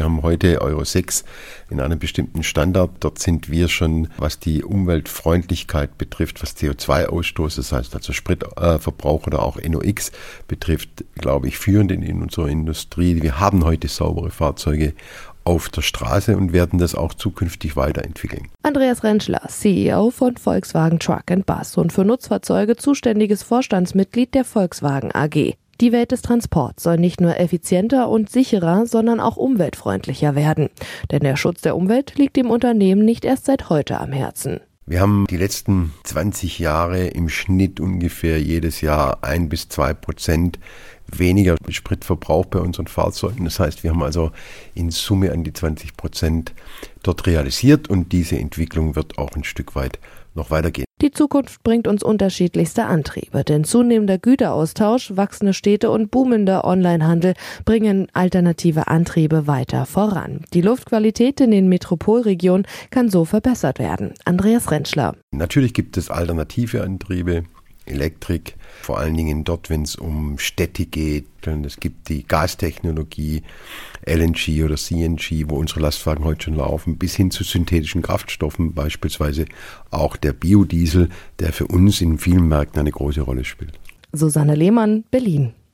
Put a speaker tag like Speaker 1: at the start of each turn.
Speaker 1: Wir haben heute Euro 6 in einem bestimmten Standard. Dort sind wir schon, was die Umweltfreundlichkeit betrifft, was CO2-Ausstoß, das heißt also Spritverbrauch oder auch NOx betrifft, glaube ich, führend in unserer Industrie. Wir haben heute saubere Fahrzeuge auf der Straße und werden das auch zukünftig weiterentwickeln.
Speaker 2: Andreas Rentschler, CEO von Volkswagen Truck & Bus und für Nutzfahrzeuge zuständiges Vorstandsmitglied der Volkswagen AG. Die Welt des Transports soll nicht nur effizienter und sicherer, sondern auch umweltfreundlicher werden. Denn der Schutz der Umwelt liegt dem Unternehmen nicht erst seit heute am Herzen.
Speaker 1: Wir haben die letzten 20 Jahre im Schnitt ungefähr jedes Jahr 1-2% weniger Spritverbrauch bei unseren Fahrzeugen. Das heißt, wir haben also in Summe an die 20% dort realisiert und diese Entwicklung wird auch ein Stück weit noch weitergehen.
Speaker 2: Die Zukunft bringt uns unterschiedlichste Antriebe, denn zunehmender Güteraustausch, wachsende Städte und boomender Onlinehandel bringen alternative Antriebe weiter voran. Die Luftqualität in den Metropolregionen kann so verbessert werden. Andreas Rentschler.
Speaker 1: Natürlich gibt es alternative Antriebe, Elektrik, vor allen Dingen dort, wenn es um Städte geht. Es gibt die Gastechnologie, LNG oder CNG, wo unsere Lastwagen heute schon laufen, bis hin zu synthetischen Kraftstoffen, beispielsweise auch der Biodiesel, der für uns in vielen Märkten eine große Rolle spielt.
Speaker 2: Susanne Lehmann, Berlin.